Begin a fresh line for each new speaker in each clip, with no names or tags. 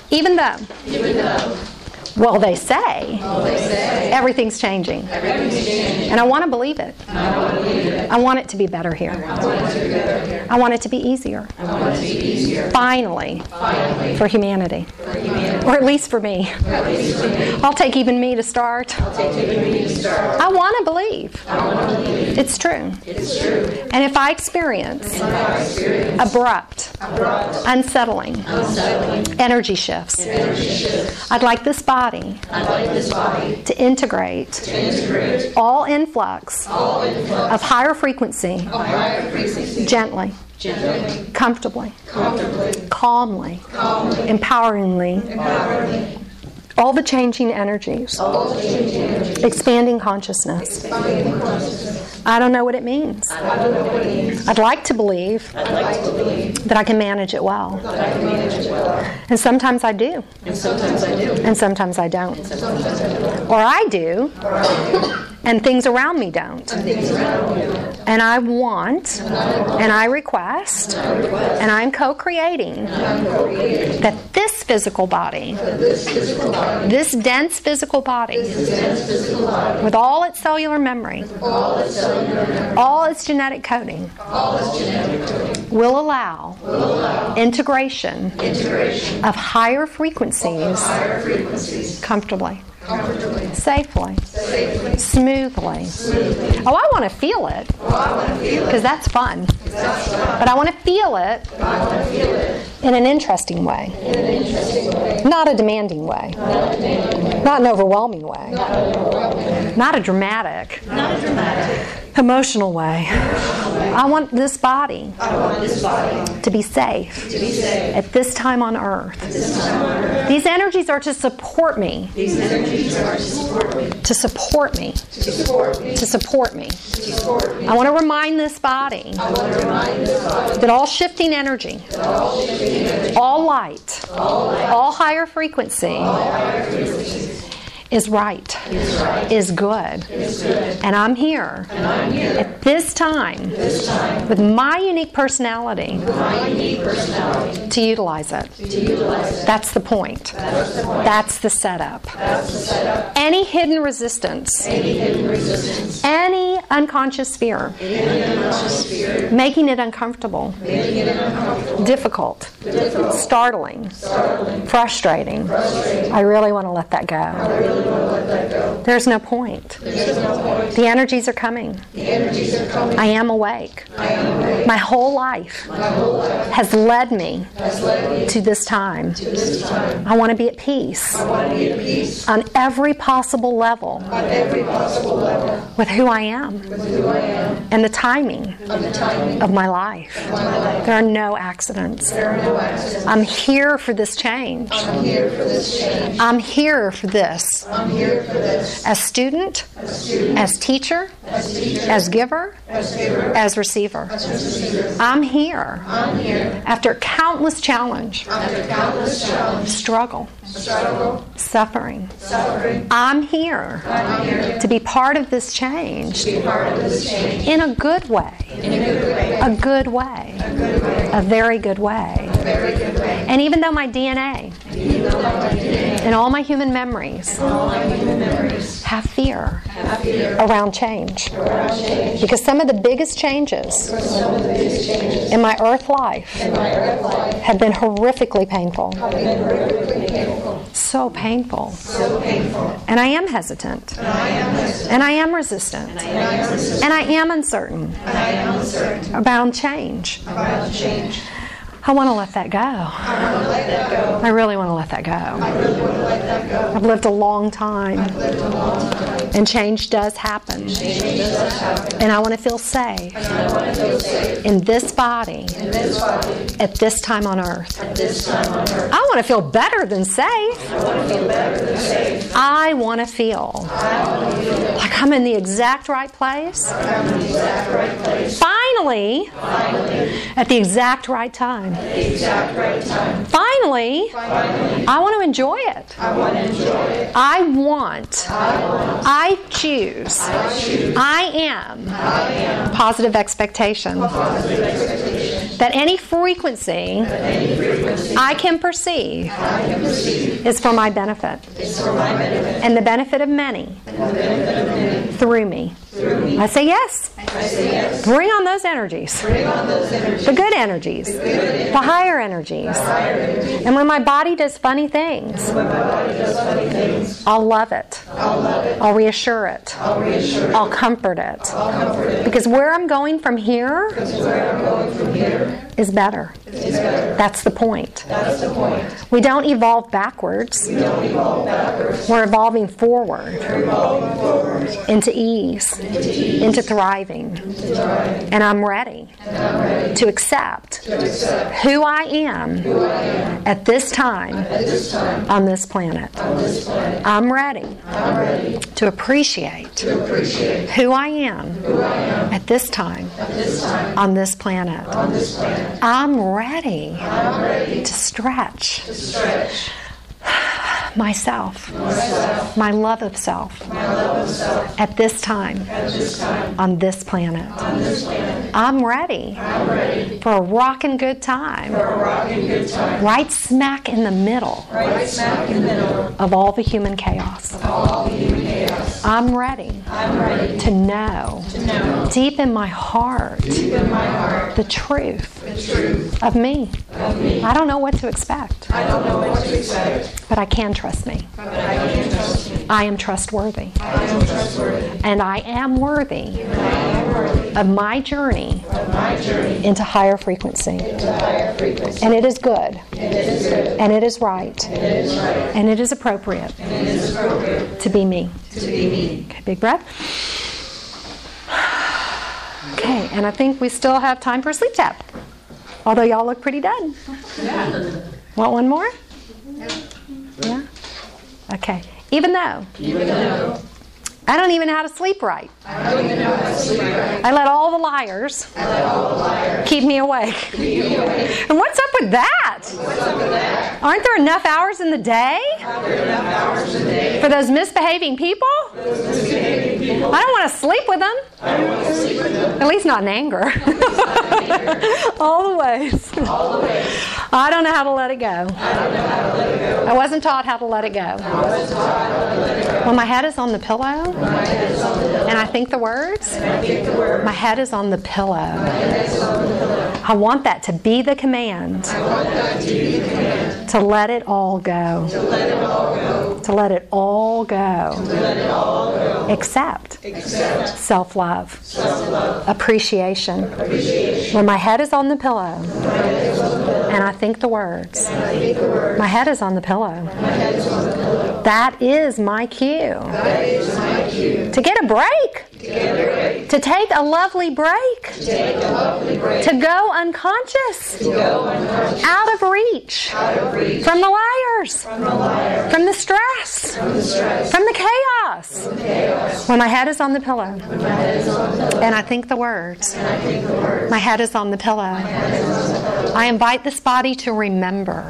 Even though. Well, they say everything's changing. And I want to believe it. I want it to be better here. I want it to be easier. Finally, for humanity. Or at least for me. I'll take even me to start. I want to believe. It's true. And if I experience abrupt, unsettling energy shifts, I'd like this body to integrate all influx of higher frequency gently, comfortably, calmly, empoweringly, all the changing energies, expanding consciousness. I don't know what it means. I'd like to believe that I can manage it well. And sometimes I do. And sometimes I don't. Or I do, and things around me don't. And I want, and I request, and I'm co-creating that this physical body, this dense physical body, with all its cellular memory, all its genetic coding, will allow integration of higher frequencies comfortably, safely, smoothly. Oh, I want to feel it, because that's fun. But I want to feel it in an interesting way, not a demanding way, not an overwhelming way, not a dramatic, emotional way. I want this body to be safe at this time on earth. These energies are to support me. To support me. I want to remind this body that all shifting energy, all light, all higher frequency is right, is good. And I'm here at this time with my unique personality to utilize it. That's the point. That's the setup. Any hidden resistance, any unconscious fear, making it uncomfortable, difficult, startling, frustrating, I really want to let that go. There's no point. The energies are coming. I am awake. My whole life has led me to this time. I want to be at peace on every possible level with who I am and the timing of my life. There are no accidents. I'm here for this change. I'm here for this. As student, as teacher, as giver, as receiver. I'm here after countless challenge, struggle, suffering. I'm here to be part of this change in a good way. A good way. A very good way. And even though my DNA and all my human memories have fear around change, because some of the biggest changes in my earth life have been horrifically painful. So painful. And I am hesitant. And I am resistant. And I am uncertain about change. I want to let that go. I really want to let that go. I've lived a long time. And change does happen. And I want to feel safe in this body at this time on earth. I want to feel better than safe. I want to feel like I'm in the exact right place. Finally, at the exact right time. Finally, I want to enjoy it. I choose. I am positive expectation. that any frequency I can perceive is for my benefit and the benefit of many through me. I say yes. Bring on those energies. The good energies. The higher energies. And when my body does funny things, I'll love it. I'll reassure it. I'll comfort it. Because where I'm going from here is better. That's the point. We don't evolve backwards. We're evolving forward into ease, into thriving. And I'm ready to accept who I am at this time on this planet. I'm ready to appreciate who I am at this time on this planet. I'm ready to stretch myself, my love of self, at this time, on this planet. I'm ready for a rockin' good time, right smack in the middle of all the human chaos. I'm ready to know deep in my heart the truth of me. I don't know what to expect, but I can trust me. I am trustworthy. And I am worthy of my journey into higher frequency. And it is good. And it is right. And it is appropriate to be me. Okay, big breath. Okay, and I think we still have time for a sleep tap. Although y'all look pretty done. Want one more? Yeah? Okay. Even though I don't even know how to sleep right. I let all the liars keep me awake. And what's up with that? Aren't there enough hours in the day for those misbehaving people? I don't want to sleep with them. At least not in anger. All the ways. I don't know how to let it go. I wasn't taught how to let it go. When my head is on the pillow, and I think the words, my head is on the pillow. I want that to be the command. To let it all go. To let it all go. Accept. Self-love. Appreciation. When my head is on the pillow, and I think the words, my head is on the pillow. That is my cue. To get a break. To take a lovely break. To go unconscious. Out of reach. From the liars. From the stress. From the chaos. When my head is on the pillow. And I think the words. My head is on the pillow. I invite this body to remember.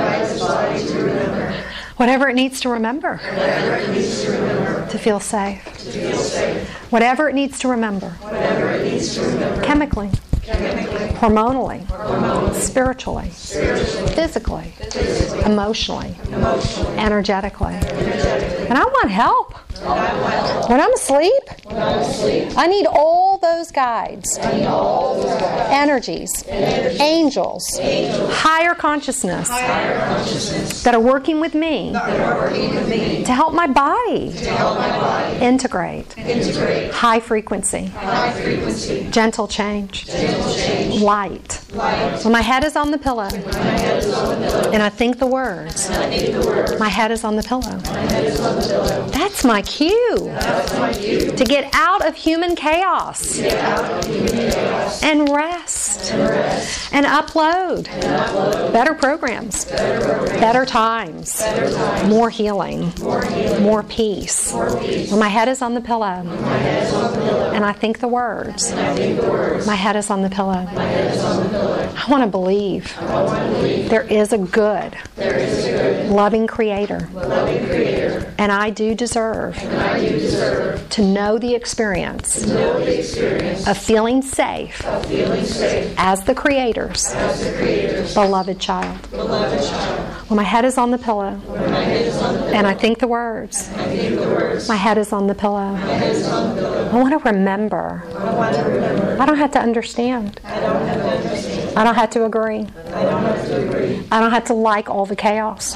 Whatever it needs to remember. To feel safe. Whatever it needs to remember. Chemically. Hormonally. Spiritually. Physically. Emotionally. Energetically. And I want help. When I'm asleep, I need all those guides, energies, angels, higher consciousness that are working with me to help my body integrate high frequency, gentle change, light. When my head is on the pillow and I think the words, my head is on the pillow. That's my cue to get out of human chaos and rest and upload better programs, better times, more healing, more peace. When my head is on the pillow and I think the words, my head is on the pillow. I want to believe there is a good loving Creator. And I do deserve to know the experience of feeling safe as the Creator's beloved child. When my head is on the pillow and I think the words, my head is on the pillow. I want to remember. I don't have to understand. I don't have to agree. I don't have to like all the chaos.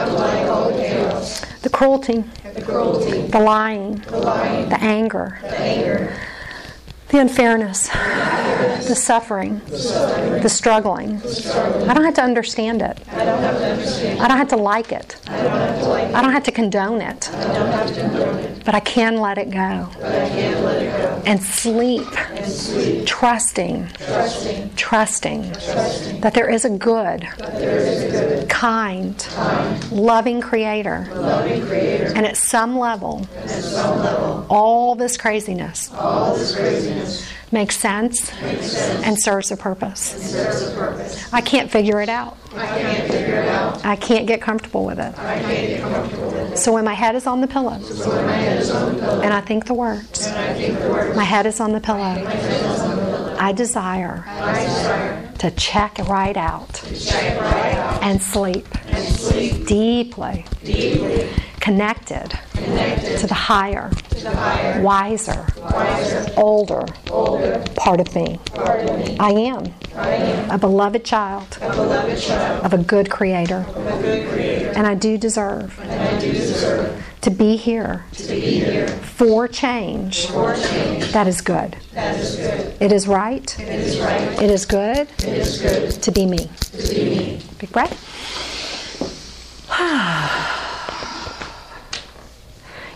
The cruelty, the lying, the anger, the unfairness, the suffering, the struggling. I don't have to understand it. I don't have to like it. I don't have to condone it. But I can let it go. And sleep, trusting that there is a good, kind, loving Creator. And at some level, all this craziness makes sense and serves a purpose. I can't figure it out. I can't get comfortable with it. So when my head is on the pillow and I think the words, my head is on the pillow, I desire to check right out and sleep deeply connected to the higher, wiser, older part of me. I am a beloved child of a good Creator. And I do deserve to be here for change that is good. It is right. It is good to be me. Big breath.